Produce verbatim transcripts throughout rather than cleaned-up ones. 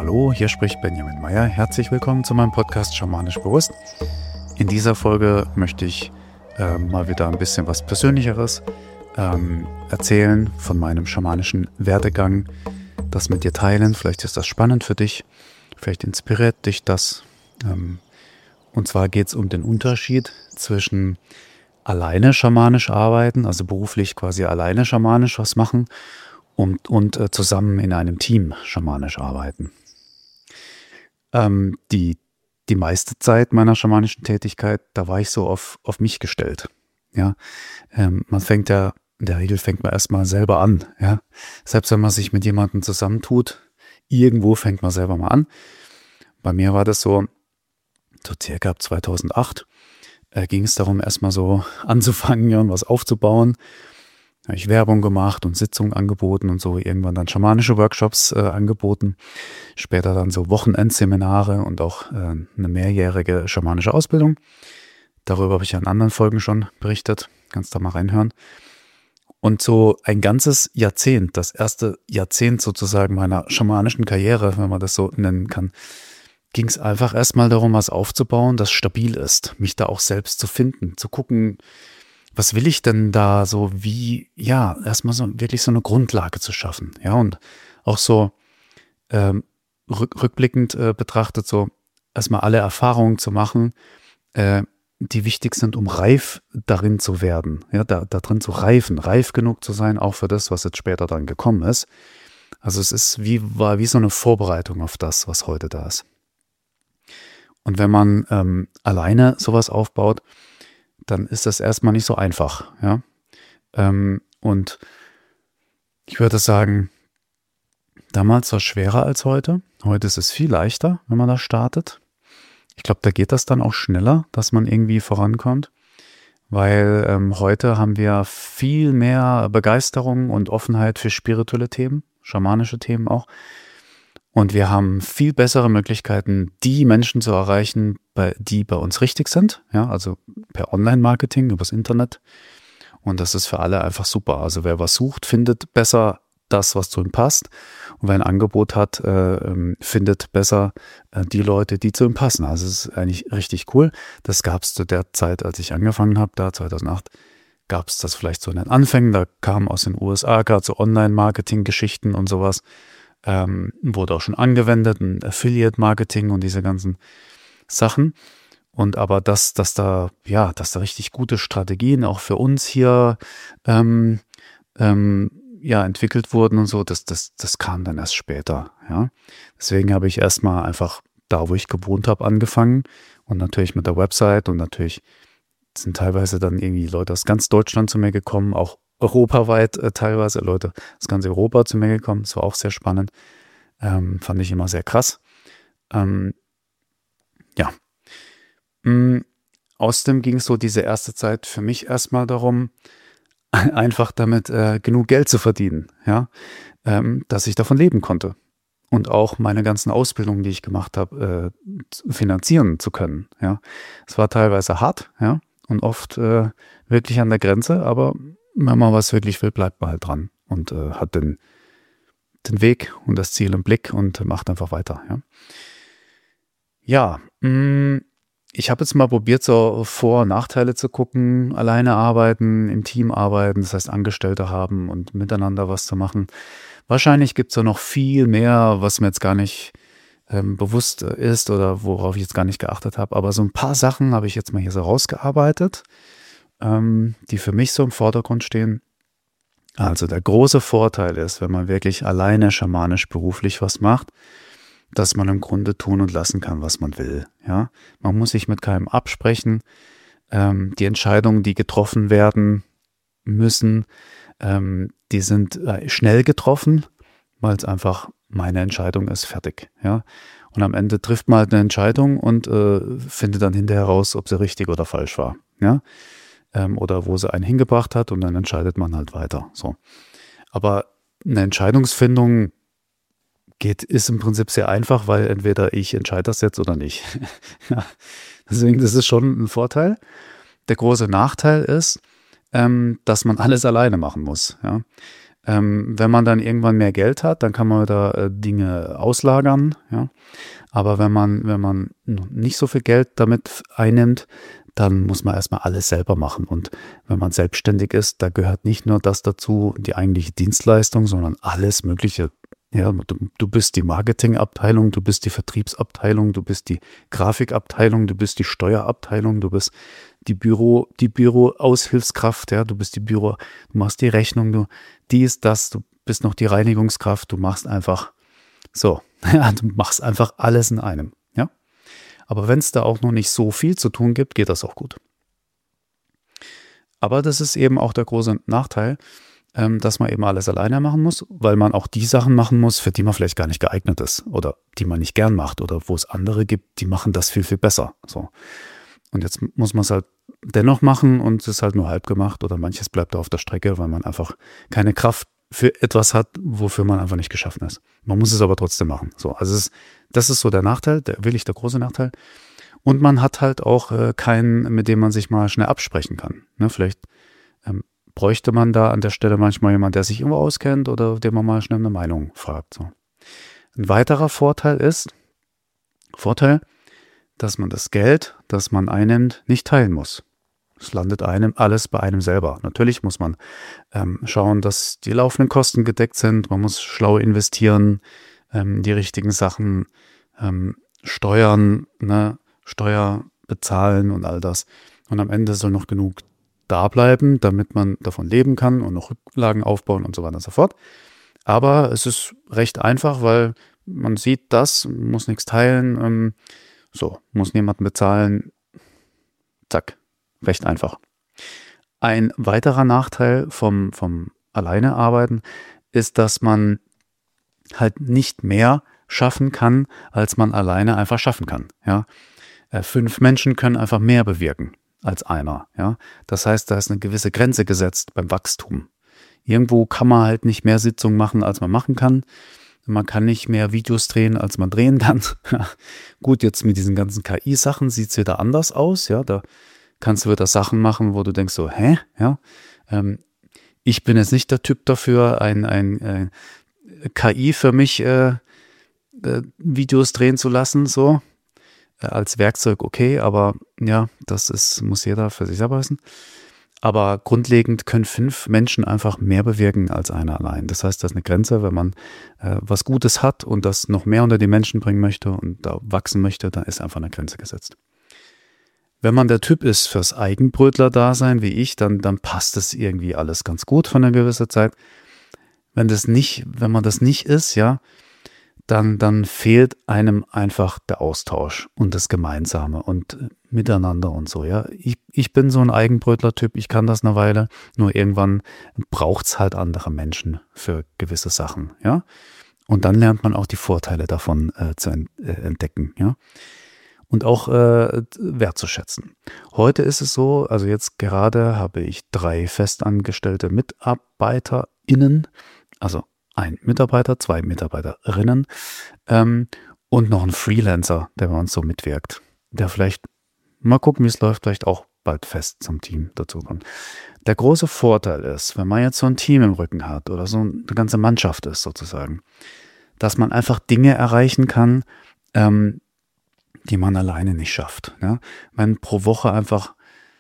Hallo, hier spricht Benjamin Meyer. Herzlich willkommen zu meinem Podcast Schamanisch Bewusst. In dieser Folge möchte ich äh, mal wieder ein bisschen was Persönlicheres ähm, erzählen von meinem schamanischen Werdegang, das mit dir teilen. Vielleicht ist das spannend für dich, vielleicht inspiriert dich das. Ähm, und zwar geht es um den Unterschied zwischen alleine schamanisch arbeiten, also beruflich quasi alleine schamanisch was machen, und, und äh, zusammen in einem Team schamanisch arbeiten. Ähm, die, die meiste Zeit meiner schamanischen Tätigkeit, da war ich so auf, auf mich gestellt. Ja? Ähm, man fängt ja, in der Regel fängt man erstmal selber an. Ja? Selbst wenn man sich mit jemandem zusammentut, irgendwo fängt man selber mal an. Bei mir war das so, so circa ab zweitausendacht, äh, ging es darum, erstmal so anzufangen, ja, und was aufzubauen. Habe ich Werbung gemacht und Sitzungen angeboten und so, irgendwann dann schamanische Workshops äh, angeboten, später dann so Wochenendseminare und auch äh, eine mehrjährige schamanische Ausbildung. Darüber habe ich ja in anderen Folgen schon berichtet, kannst da mal reinhören. Und so ein ganzes Jahrzehnt, das erste Jahrzehnt sozusagen meiner schamanischen Karriere, wenn man das so nennen kann, ging es einfach erstmal darum, was aufzubauen, das stabil ist, mich da auch selbst zu finden, zu gucken, was will ich denn da so, wie, ja, erstmal so wirklich so eine Grundlage zu schaffen, ja, und auch so ähm, rück, rückblickend äh, betrachtet, so erstmal alle Erfahrungen zu machen, äh, die wichtig sind, um reif darin zu werden, ja, da, da drin zu reifen, reif genug zu sein, auch für das, was jetzt später dann gekommen ist. Also es ist wie, war wie so eine Vorbereitung auf das, was heute da ist. Und wenn man ähm, alleine sowas aufbaut, dann ist das erstmal nicht so einfach. Ja? Ähm, und ich würde sagen, damals war es schwerer als heute. Heute ist es viel leichter, wenn man da startet. Ich glaube, da geht das dann auch schneller, dass man irgendwie vorankommt, weil ähm, heute haben wir viel mehr Begeisterung und Offenheit für spirituelle Themen, schamanische Themen auch. Und wir haben viel bessere Möglichkeiten, die Menschen zu erreichen, bei, die bei uns richtig sind. Ja, also per Online-Marketing, übers Internet. Und das ist für alle einfach super. Also wer was sucht, findet besser das, was zu ihm passt. Und wer ein Angebot hat, äh, findet besser äh, die Leute, die zu ihm passen. Also es ist eigentlich richtig cool. Das gab es zu der Zeit, als ich angefangen habe, da zweitausendacht, gab es das vielleicht so in den Anfängen. Da kamen aus den U S A gerade so Online-Marketing-Geschichten und sowas. Ähm, wurde auch schon angewendet, ein Affiliate-Marketing und diese ganzen Sachen. Und aber dass, dass da, ja, dass da richtig gute Strategien auch für uns hier ähm, ähm, ja, entwickelt wurden und so, das, das, das kam dann erst später. Ja. Deswegen habe ich erstmal einfach da, wo ich gewohnt habe, angefangen und natürlich mit der Website und natürlich sind teilweise dann irgendwie Leute aus ganz Deutschland zu mir gekommen, auch europaweit äh, teilweise Leute aus ganz Europa zu mir gekommen. Das war auch sehr spannend. Ähm, fand ich immer sehr krass. Ähm, ja. Mhm. Außerdem ging es so diese erste Zeit für mich erstmal darum, einfach damit äh, genug Geld zu verdienen, ja, ähm, dass ich davon leben konnte. Und auch meine ganzen Ausbildungen, die ich gemacht habe, äh, finanzieren zu können. Ja. Es war teilweise hart, ja, und oft äh, wirklich an der Grenze, aber wenn man was wirklich will, bleibt man halt dran und äh, hat den, den Weg und das Ziel im Blick und macht einfach weiter. Ja, ja mh, ich habe jetzt mal probiert, so Vor- und Nachteile zu gucken, alleine arbeiten, im Team arbeiten, das heißt Angestellte haben und miteinander was zu machen. Wahrscheinlich gibt es da noch viel mehr, was mir jetzt gar nicht ähm, bewusst ist oder worauf ich jetzt gar nicht geachtet habe, aber so ein paar Sachen habe ich jetzt mal hier so rausgearbeitet, die für mich so im Vordergrund stehen. Also der große Vorteil ist, wenn man wirklich alleine schamanisch beruflich was macht, dass man im Grunde tun und lassen kann, was man will. Ja? Man muss sich mit keinem absprechen. Ähm, die Entscheidungen, die getroffen werden müssen, ähm, die sind äh, schnell getroffen, weil es einfach meine Entscheidung ist, fertig. Ja? Und am Ende trifft man halt eine Entscheidung und äh, findet dann hinterher raus, ob sie richtig oder falsch war. Ja? Oder wo sie einen hingebracht hat und dann entscheidet man halt weiter. So. Aber eine Entscheidungsfindung geht, ist im Prinzip sehr einfach, weil entweder ich entscheide das jetzt oder nicht. Ja. Deswegen, das ist schon ein Vorteil. Der große Nachteil ist, ähm, dass man alles alleine machen muss. Ja. Ähm, wenn man dann irgendwann mehr Geld hat, dann kann man da äh, Dinge auslagern, ja. Aber wenn man, wenn man nicht so viel Geld damit einnimmt, dann muss man erstmal alles selber machen. Und wenn man selbstständig ist, da gehört nicht nur das dazu, die eigentliche Dienstleistung, sondern alles Mögliche. Ja, du, du bist die Marketingabteilung, du bist die Vertriebsabteilung, du bist die Grafikabteilung, du bist die Steuerabteilung, du bist die Büro, die Büroaushilfskraft, ja, du bist die Büro, du machst die Rechnung, du dies, das, du bist noch die Reinigungskraft, du machst einfach so, ja, du machst einfach alles in einem, ja. Aber wenn es da auch noch nicht so viel zu tun gibt, geht das auch gut. Aber das ist eben auch der große Nachteil, ähm, dass man eben alles alleine machen muss, weil man auch die Sachen machen muss, für die man vielleicht gar nicht geeignet ist oder die man nicht gern macht oder wo es andere gibt, die machen das viel, viel besser. So. Und jetzt muss man es halt dennoch machen und es ist halt nur halb gemacht oder manches bleibt da auf der Strecke, weil man einfach keine Kraft für etwas hat, wofür man einfach nicht geschaffen ist. Man muss es aber trotzdem machen. So, also es ist, das ist so der Nachteil, der wirklich der große Nachteil. Und man hat halt auch äh, keinen, mit dem man sich mal schnell absprechen kann. Ne, vielleicht ähm, bräuchte man da an der Stelle manchmal jemand, der sich irgendwo auskennt oder dem man mal schnell eine Meinung fragt. So. Ein weiterer Vorteil ist, Vorteil, dass man das Geld, das man einnimmt, nicht teilen muss. Es landet einem alles bei einem selber. Natürlich muss man ähm, schauen, dass die laufenden Kosten gedeckt sind. Man muss schlau investieren, ähm, die richtigen Sachen ähm, steuern, ne, Steuer bezahlen und all das. Und am Ende soll noch genug da bleiben, damit man davon leben kann und noch Rücklagen aufbauen und so weiter und so fort. Aber es ist recht einfach, weil man sieht das, muss nichts teilen, ähm, so, muss niemanden bezahlen. Zack. Recht einfach. Ein weiterer Nachteil vom, vom Alleinearbeiten ist, dass man halt nicht mehr schaffen kann, als man alleine einfach schaffen kann. Ja? Äh, fünf Menschen können einfach mehr bewirken als einer. Ja? Das heißt, da ist eine gewisse Grenze gesetzt beim Wachstum. Irgendwo kann man halt nicht mehr Sitzungen machen, als man machen kann. Man kann nicht mehr Videos drehen, als man drehen kann. Gut, jetzt mit diesen ganzen K I-Sachen sieht es wieder anders aus. Ja, da kannst du wieder Sachen machen, wo du denkst so, hä? Ja, ähm, ich bin jetzt nicht der Typ dafür, ein, ein, ein K I für mich äh, äh, Videos drehen zu lassen, so äh, als Werkzeug okay, aber ja, das ist, muss jeder für sich selber wissen. Aber grundlegend können fünf Menschen einfach mehr bewirken als einer allein. Das heißt, das ist eine Grenze, wenn man äh, was Gutes hat und das noch mehr unter die Menschen bringen möchte und da wachsen möchte, dann ist einfach eine Grenze gesetzt. Wenn man der Typ ist fürs Eigenbrötler-Dasein wie ich, dann, dann passt es irgendwie alles ganz gut von einer gewissen Zeit. Wenn das nicht, wenn man das nicht ist, ja, dann, dann fehlt einem einfach der Austausch und das Gemeinsame und Miteinander und so, ja. Ich, ich bin so ein Eigenbrötler-Typ, ich kann das eine Weile, nur irgendwann braucht es halt andere Menschen für gewisse Sachen, ja. Und dann lernt man auch die Vorteile davon äh, zu ent, äh, entdecken, ja. Und auch äh, wertzuschätzen. Heute ist es so, also jetzt gerade habe ich drei festangestellte MitarbeiterInnen, also ein Mitarbeiter, zwei Mitarbeiterinnen ähm, und noch ein Freelancer, der bei uns so mitwirkt, der vielleicht, mal gucken, wie es läuft, vielleicht auch bald fest zum Team dazukommt. Der große Vorteil ist, wenn man jetzt so ein Team im Rücken hat oder so eine ganze Mannschaft ist sozusagen, dass man einfach Dinge erreichen kann, ähm, die man alleine nicht schafft. Ja? Wenn pro Woche einfach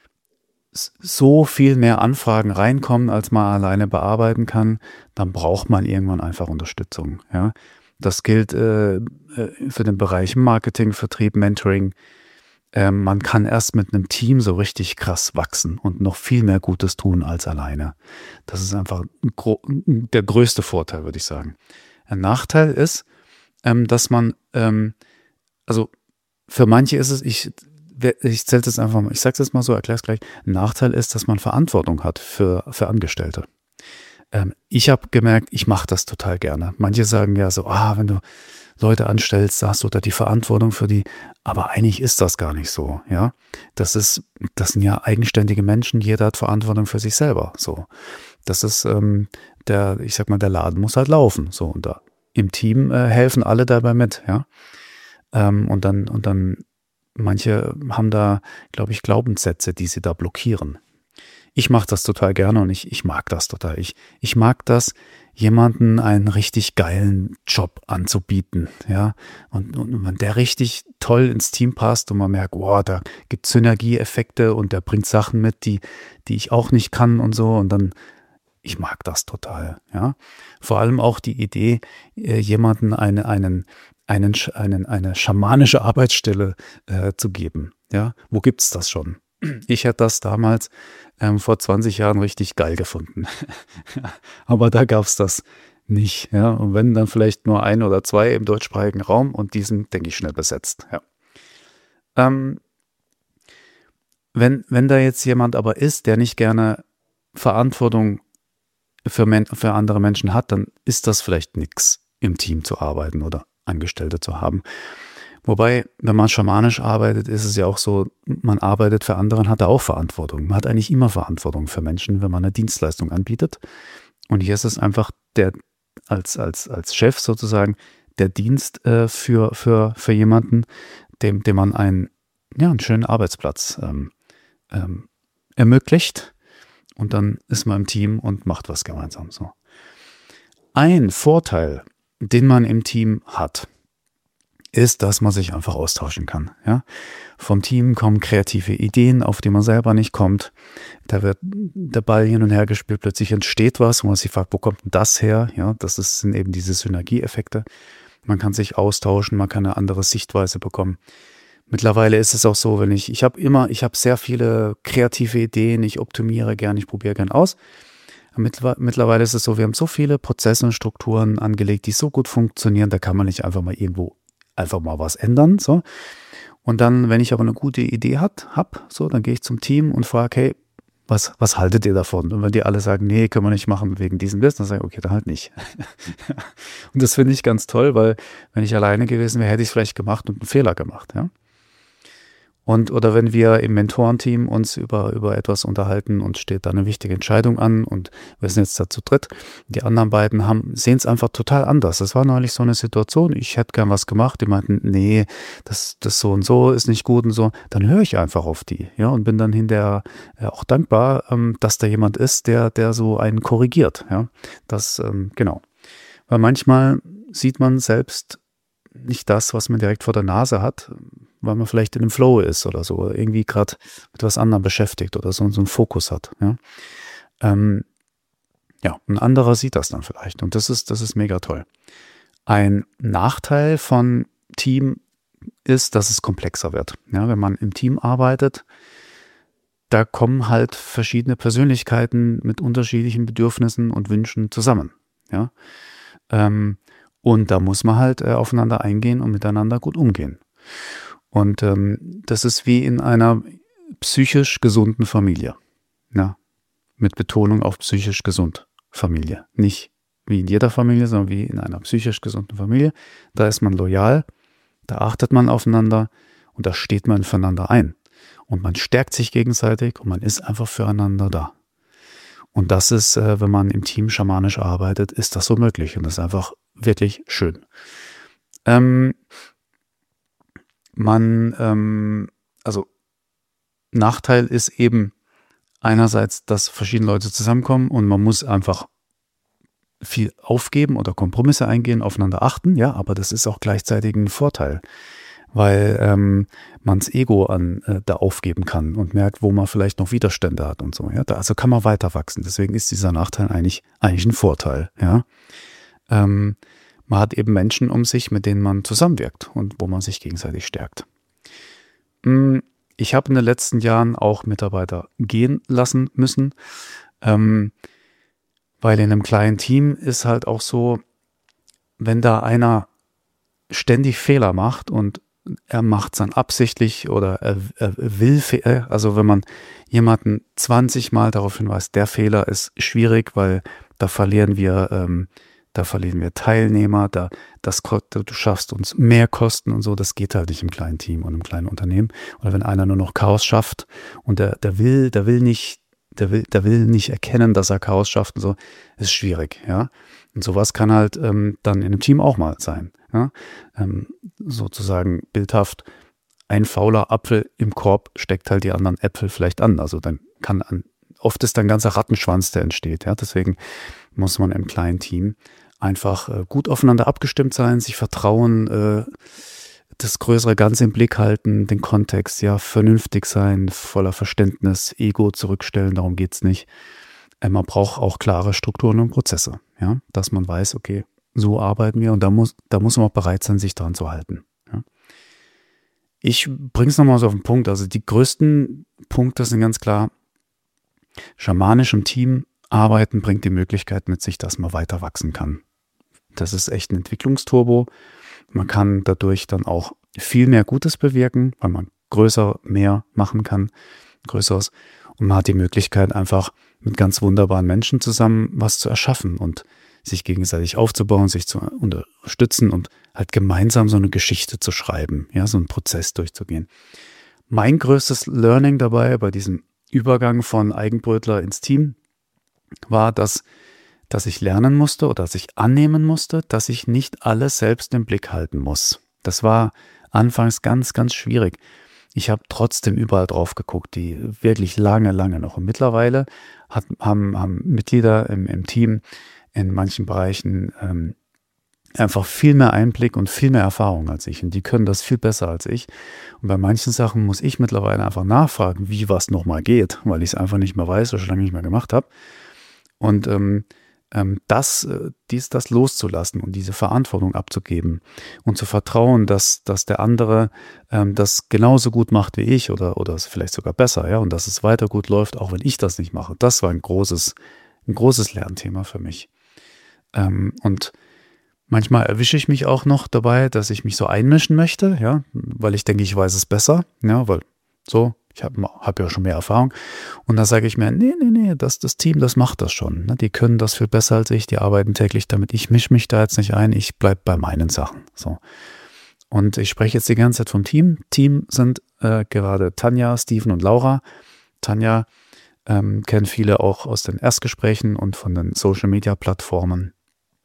so viel mehr Anfragen reinkommen, als man alleine bearbeiten kann, dann braucht man irgendwann einfach Unterstützung. Ja? Das gilt äh, für den Bereich Marketing, Vertrieb, Mentoring. Äh, man kann erst mit einem Team so richtig krass wachsen und noch viel mehr Gutes tun als alleine. Das ist einfach gro- der größte Vorteil, würde ich sagen. Ein Nachteil ist, ähm, dass man, ähm, also für manche ist es, ich, ich zähle es einfach mal, ich sage es jetzt mal so, erkläre es gleich. Ein Nachteil ist, dass man Verantwortung hat für, für Angestellte. Ähm, ich habe gemerkt, ich mache das total gerne. Manche sagen ja so, ah, wenn du Leute anstellst, hast du da die Verantwortung für die. Aber eigentlich ist das gar nicht so, ja. Das ist, das sind ja eigenständige Menschen, jeder hat Verantwortung für sich selber, so. Das ist, ähm, der, ich sag mal, der Laden muss halt laufen, so. Und da im Team äh, helfen alle dabei mit, ja. Ähm, und dann, und dann, manche haben da, glaube ich, Glaubenssätze, die sie da blockieren. ich mache das total gerne und ich, ich mag das total. Ich, ich mag das, jemanden einen richtig geilen Job anzubieten, ja. Und, und wenn der richtig toll ins Team passt und man merkt, wow, da gibt es Synergieeffekte und der bringt Sachen mit, die, die ich auch nicht kann und so. Und dann, ich mag das total, ja. Vor allem auch die Idee, äh, jemanden eine, einen, einen, einen, eine schamanische Arbeitsstelle äh, zu geben, ja. Wo gibt's das schon? Ich hätte das damals ähm, vor zwanzig Jahren richtig geil gefunden. Aber da gab es das nicht. Ja? Und wenn, dann vielleicht nur ein oder zwei im deutschsprachigen Raum und die sind, denke ich, schnell besetzt. Ja. Ähm, wenn, wenn da jetzt jemand aber ist, der nicht gerne Verantwortung für, Men- für andere Menschen hat, dann ist das vielleicht nichts, im Team zu arbeiten oder Angestellte zu haben. Wobei, wenn man schamanisch arbeitet, ist es ja auch so, man arbeitet für andere und hat da auch Verantwortung. Man hat eigentlich immer Verantwortung für Menschen, wenn man eine Dienstleistung anbietet. Und hier ist es einfach der, als, als, als Chef sozusagen, der Dienst äh, für, für, für jemanden, dem, dem man einen, ja, einen schönen Arbeitsplatz ähm, ähm, ermöglicht. Und dann ist man im Team und macht was gemeinsam. So. Ein Vorteil, den man im Team hat, ist, dass man sich einfach austauschen kann. Ja? Vom Team kommen kreative Ideen, auf die man selber nicht kommt. Da wird der Ball hin und her gespielt, plötzlich entsteht was, wo man sich fragt, wo kommt denn das her? Ja, das ist, sind eben diese Synergieeffekte. Man kann sich austauschen, man kann eine andere Sichtweise bekommen. Mittlerweile ist es auch so, wenn ich, ich habe immer, ich habe sehr viele kreative Ideen, ich optimiere gern, ich probiere gern aus. Mittlerweile ist es so, wir haben so viele Prozesse und Strukturen angelegt, die so gut funktionieren, da kann man nicht einfach mal irgendwo einfach mal was ändern, so. Und dann, wenn ich aber eine gute Idee hat, hab, so, dann gehe ich zum Team und frage, hey, was, was haltet ihr davon? Und wenn die alle sagen, nee, können wir nicht machen wegen diesem Business, dann sage ich, okay, dann halt nicht. Und das finde ich ganz toll, weil wenn ich alleine gewesen wäre, hätte ich es vielleicht gemacht und einen Fehler gemacht, ja. Und, oder wenn wir im Mentorenteam uns über, über etwas unterhalten und steht da eine wichtige Entscheidung an und wir sind jetzt da zu dritt, die anderen beiden haben, sehen es einfach total anders. Das war neulich so eine Situation, ich hätte gern was gemacht, die meinten, nee, das, das so und so ist nicht gut und so. Dann höre ich einfach auf die, ja, und bin dann hinterher äh, auch dankbar, ähm, dass da jemand ist, der, der so einen korrigiert, ja. Das, ähm, genau. Weil manchmal sieht man selbst nicht das, was man direkt vor der Nase hat, weil man vielleicht in einem Flow ist oder so, irgendwie gerade mit was anderem beschäftigt oder so, so einen Fokus hat. Ja? Ähm, ja, ein anderer sieht das dann vielleicht und das ist, das ist mega toll. Ein Nachteil von Team ist, dass es komplexer wird. Ja, wenn man im Team arbeitet, da kommen halt verschiedene Persönlichkeiten mit unterschiedlichen Bedürfnissen und Wünschen zusammen. Ja, ähm, und da muss man halt äh, aufeinander eingehen und miteinander gut umgehen. Und ähm, das ist wie in einer psychisch gesunden Familie. Ja, mit Betonung auf psychisch gesund Familie. Nicht wie in jeder Familie, sondern wie in einer psychisch gesunden Familie. Da ist man loyal, da achtet man aufeinander und da steht man füreinander ein. Und man stärkt sich gegenseitig und man ist einfach füreinander da. Und das ist, äh, wenn man im Team schamanisch arbeitet, ist das so möglich. Und das ist einfach wirklich schön. Ähm, man, ähm, also Nachteil ist eben einerseits, dass verschiedene Leute zusammenkommen und man muss einfach viel aufgeben oder Kompromisse eingehen, aufeinander achten, ja, aber das ist auch gleichzeitig ein Vorteil, weil ähm, man das Ego an, äh, da aufgeben kann und merkt, wo man vielleicht noch Widerstände hat und so, ja, da, also kann man weiter wachsen, deswegen ist dieser Nachteil eigentlich, eigentlich ein Vorteil, ja. Ähm, man hat eben Menschen um sich, mit denen man zusammenwirkt und wo man sich gegenseitig stärkt. Ich habe in den letzten Jahren auch Mitarbeiter gehen lassen müssen, ähm, weil in einem kleinen Team ist halt auch so, wenn da einer ständig Fehler macht und er macht es dann absichtlich oder er, er will, also wenn man jemanden zwanzig Mal darauf hinweist, der Fehler ist schwierig, weil da verlieren wir ähm, Da verlieren wir Teilnehmer, da, das, du schaffst uns mehr Kosten und so, das geht halt nicht im kleinen Team und im kleinen Unternehmen. Oder wenn einer nur noch Chaos schafft und der, der will, der will nicht, der will, der will nicht erkennen, dass er Chaos schafft und so, ist schwierig, ja. Und sowas kann halt ähm, dann in einem Team auch mal sein, ja. Ähm, sozusagen bildhaft, ein fauler Apfel im Korb steckt halt die anderen Äpfel vielleicht an. Also dann kann an oft ist da ein ganzer Rattenschwanz, der entsteht. Ja? Deswegen muss man im kleinen Team einfach äh, gut aufeinander abgestimmt sein, sich vertrauen, äh, das größere Ganze im Blick halten, den Kontext, ja, vernünftig sein, voller Verständnis, Ego zurückstellen, darum geht's nicht. Äh, man braucht auch klare Strukturen und Prozesse, ja, dass man weiß, okay, so arbeiten wir und da muss, da muss man auch bereit sein, sich dran zu halten. Ja. Ich bringe es nochmal so auf den Punkt, also die größten Punkte sind ganz klar, schamanisch im Team arbeiten bringt die Möglichkeit mit sich, dass man weiter wachsen kann. Das ist echt ein Entwicklungsturbo. Man kann dadurch dann auch viel mehr Gutes bewirken, weil man größer mehr machen kann, größeres. Und man hat die Möglichkeit, einfach mit ganz wunderbaren Menschen zusammen was zu erschaffen und sich gegenseitig aufzubauen, sich zu unterstützen und halt gemeinsam so eine Geschichte zu schreiben, ja, so einen Prozess durchzugehen. Mein größtes Learning dabei bei diesem Übergang von Eigenbrötler ins Team war, dass dass ich lernen musste oder dass ich annehmen musste, dass ich nicht alles selbst im Blick halten muss. Das war anfangs ganz, ganz schwierig. Ich habe trotzdem überall drauf geguckt, die wirklich lange, lange noch. Und mittlerweile hat, haben, haben Mitglieder im, im Team in manchen Bereichen ähm, einfach viel mehr Einblick und viel mehr Erfahrung als ich. Und die können das viel besser als ich. Und bei manchen Sachen muss ich mittlerweile einfach nachfragen, wie was nochmal geht, weil ich es einfach nicht mehr weiß oder schon lange nicht mehr gemacht habe. Und ähm, das, dies, das loszulassen und diese Verantwortung abzugeben und zu vertrauen, dass, dass der andere ähm, das genauso gut macht wie ich oder, oder vielleicht sogar besser, ja, und dass es weiter gut läuft, auch wenn ich das nicht mache. Das war ein großes, ein großes Lernthema für mich. Ähm, und manchmal erwische ich mich auch noch dabei, dass ich mich so einmischen möchte, ja, weil ich denke, ich weiß es besser, ja, weil so, ich habe hab ja schon mehr Erfahrung. Und da sage ich mir, nee, nee, nee, das, das Team, das macht das schon. Ne? Die können das viel besser als ich, die arbeiten täglich damit. Ich mische mich da jetzt nicht ein, ich bleibe bei meinen Sachen. So. Und ich spreche jetzt die ganze Zeit vom Team. Team sind äh, gerade Tanja, Steven und Laura. Tanja ähm, kennen viele auch aus den Erstgesprächen und von den Social-Media-Plattformen.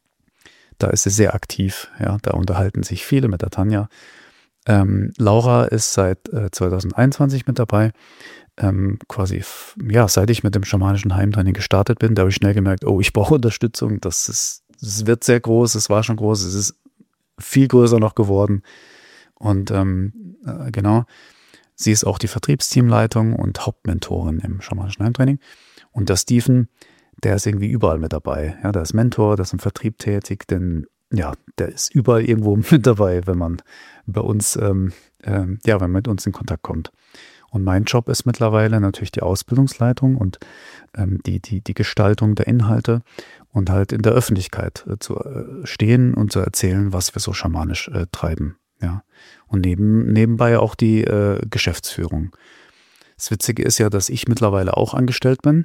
Da ist sie sehr aktiv. Ja, da unterhalten sich viele mit der Tanja. Ähm, Laura ist seit äh, zwanzig einundzwanzig mit dabei, ähm, quasi, ja, seit ich mit dem schamanischen Heimtraining gestartet bin, da habe ich schnell gemerkt, oh, ich brauche Unterstützung, das ist, das wird sehr groß, es war schon groß, es ist viel größer noch geworden und ähm, äh, genau, sie ist auch die Vertriebsteamleitung und Hauptmentorin im schamanischen Heimtraining und der Steven, der ist irgendwie überall mit dabei, ja, der ist Mentor, der ist im Vertrieb tätig, denn ja, der ist überall irgendwo mit dabei, wenn man bei uns, ähm, ähm, ja, wenn man mit uns in Kontakt kommt. Und mein Job ist mittlerweile natürlich die Ausbildungsleitung und ähm, die, die, die Gestaltung der Inhalte und halt in der Öffentlichkeit äh, zu äh, stehen und zu erzählen, was wir so schamanisch äh, treiben. Ja. Und neben, nebenbei auch die äh, Geschäftsführung. Das Witzige ist ja, dass ich mittlerweile auch angestellt bin,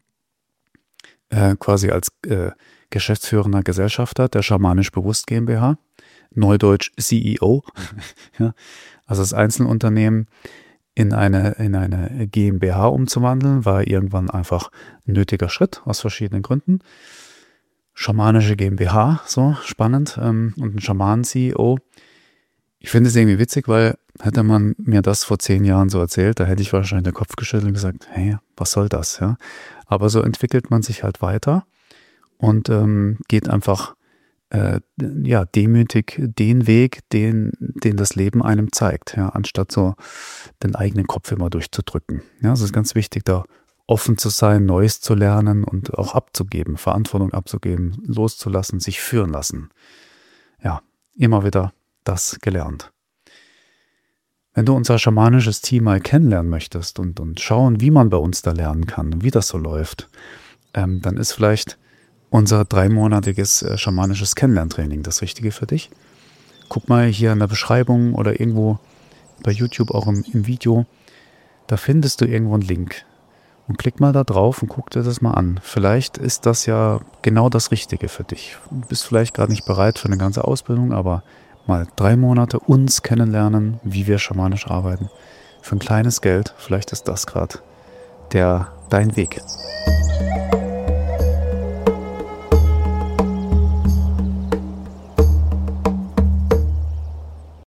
äh, quasi als äh, geschäftsführender Gesellschafter der Schamanisch Bewusst GmbH, Neudeutsch C E O, ja, also das Einzelunternehmen in eine, in eine GmbH umzuwandeln, war irgendwann einfach ein nötiger Schritt aus verschiedenen Gründen. Schamanische GmbH, so spannend, ähm, und ein Schamanen-C E O. Ich finde es irgendwie witzig, weil hätte man mir das vor zehn Jahren so erzählt, da hätte ich wahrscheinlich den Kopf geschüttelt und gesagt, hey, was soll das, ja? Aber so entwickelt man sich halt weiter und ähm, geht einfach äh, ja, demütig den Weg, den, den das Leben einem zeigt, ja, anstatt so den eigenen Kopf immer durchzudrücken. Ja, es ist ganz wichtig, da offen zu sein, Neues zu lernen und auch abzugeben, Verantwortung abzugeben, loszulassen, sich führen lassen. Ja, immer wieder das gelernt. Wenn du unser schamanisches Team mal kennenlernen möchtest und, und schauen, wie man bei uns da lernen kann und wie das so läuft, ähm, dann ist vielleicht unser dreimonatiges äh, schamanisches Kennenlerntraining das Richtige für dich. Guck mal hier in der Beschreibung oder irgendwo bei YouTube auch im, im Video, da findest du irgendwo einen Link. Und klick mal da drauf und guck dir das mal an. Vielleicht ist das ja genau das Richtige für dich. Du bist vielleicht gerade nicht bereit für eine ganze Ausbildung, aber mal drei Monate uns kennenlernen, wie wir schamanisch arbeiten. Für ein kleines Geld, vielleicht ist das gerade der dein Weg.